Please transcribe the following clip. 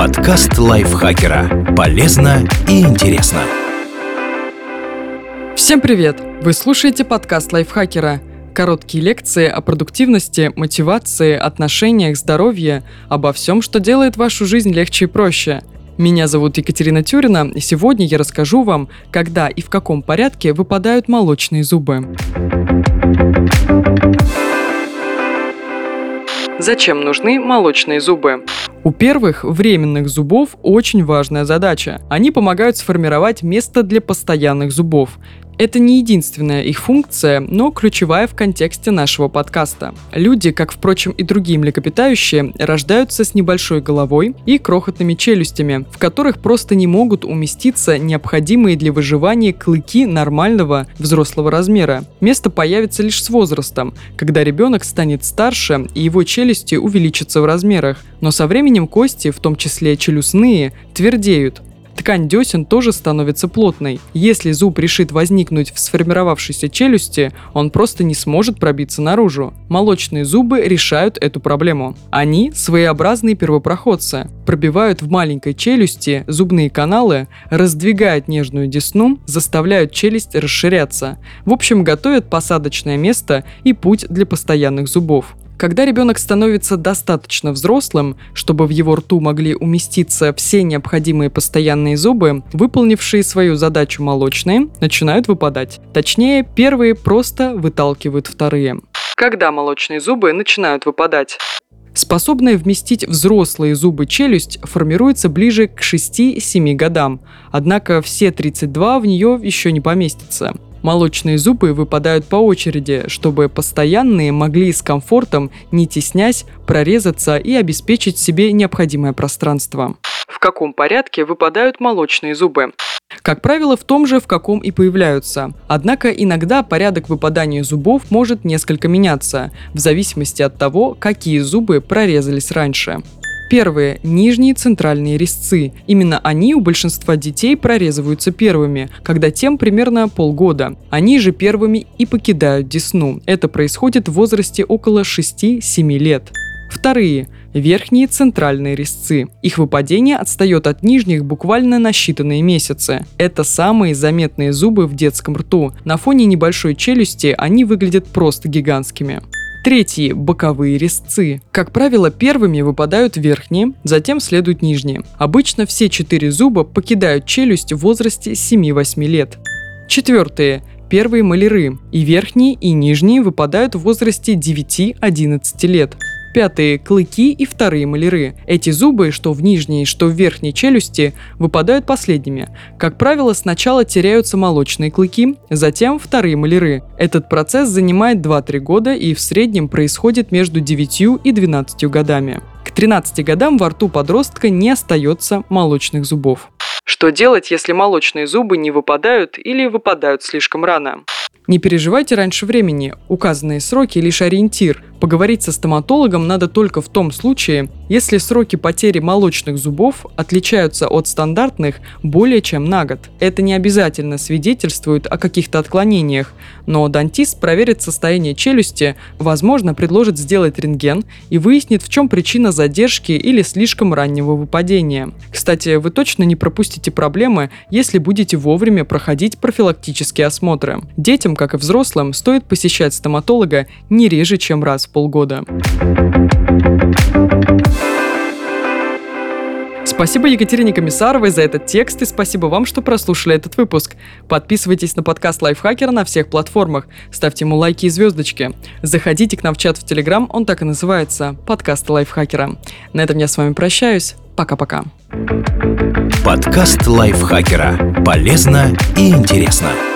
Подкаст лайфхакера. Полезно и интересно. Всем привет! Вы слушаете подкаст лайфхакера. Короткие лекции о продуктивности, мотивации, отношениях, здоровье, обо всем, что делает вашу жизнь легче и проще. Меня зовут Екатерина Тюрина, и сегодня я расскажу вам, когда и в каком порядке выпадают молочные зубы. Зачем нужны молочные зубы? У первых временных зубов очень важная задача. Они помогают сформировать место для постоянных зубов. Это не единственная их функция, но ключевая в контексте нашего подкаста. Люди, как, впрочем, и другие млекопитающие, рождаются с небольшой головой и крохотными челюстями, в которых просто не могут уместиться необходимые для выживания клыки нормального взрослого размера. Место появится лишь с возрастом, когда ребенок станет старше и его челюсти увеличатся в размерах, но со временем кости, в том числе челюстные, твердеют. Ткань десен тоже становится плотной. Если зуб решит возникнуть в сформировавшейся челюсти, он просто не сможет пробиться наружу. Молочные зубы решают эту проблему. Они своеобразные первопроходцы. Пробивают в маленькой челюсти зубные каналы, раздвигают нежную десну, заставляют челюсть расширяться. В общем, готовят посадочное место и путь для постоянных зубов. Когда ребенок становится достаточно взрослым, чтобы в его рту могли уместиться все необходимые постоянные зубы, выполнившие свою задачу молочные, начинают выпадать. Точнее, первые просто выталкивают вторые. Когда молочные зубы начинают выпадать? Способная вместить взрослые зубы челюсть формируется ближе к 6-7 годам, однако все 32 в нее еще не поместятся. Молочные зубы выпадают по очереди, чтобы постоянные могли с комфортом, не теснясь, прорезаться и обеспечить себе необходимое пространство. В каком порядке выпадают молочные зубы? Как правило, в том же, в каком и появляются. Однако иногда порядок выпадания зубов может несколько меняться, в зависимости от того, какие зубы прорезались раньше. Первые – нижние центральные резцы. Именно они у большинства детей прорезываются первыми, когда тем примерно полгода. Они же первыми и покидают десну. Это происходит в возрасте около 6-7 лет. Вторые – верхние центральные резцы. Их выпадение отстает от нижних буквально на считанные месяцы. Это самые заметные зубы в детском рту. На фоне небольшой челюсти они выглядят просто гигантскими. Третьи – боковые резцы. Как правило, первыми выпадают верхние, затем следуют нижние. Обычно все 4 зуба покидают челюсть в возрасте 7-8 лет. Четвертые – первые моляры. И верхние, и нижние выпадают в возрасте 9-11 лет. Пятые – клыки и вторые моляры. Эти зубы, что в нижней, что в верхней челюсти, выпадают последними. Как правило, сначала теряются молочные клыки, затем вторые моляры. Этот процесс занимает 2-3 года и в среднем происходит между 9 и 12 годами. К 13 годам во рту подростка не остается молочных зубов. Что делать, если молочные зубы не выпадают или выпадают слишком рано? Не переживайте раньше времени, указанные сроки лишь ориентир. Поговорить со стоматологом надо только в том случае, если сроки потери молочных зубов отличаются от стандартных более чем на год. Это не обязательно свидетельствует о каких-то отклонениях, но дантист проверит состояние челюсти, возможно, предложит сделать рентген и выяснит, в чем причина задержки или слишком раннего выпадения. Кстати, вы точно не пропустите проблемы, если будете вовремя проходить профилактические осмотры. Детям, как и взрослым, стоит посещать стоматолога не реже, чем раз в полгода. Спасибо Екатерине Комиссаровой за этот текст и спасибо вам, что прослушали этот выпуск. Подписывайтесь на подкаст Лайфхакера на всех платформах, ставьте ему лайки и звездочки. Заходите к нам в чат в Телеграм, он так и называется – подкаст Лайфхакера. На этом я с вами прощаюсь. Пока-пока. Подкаст лайфхакера. Полезно и интересно.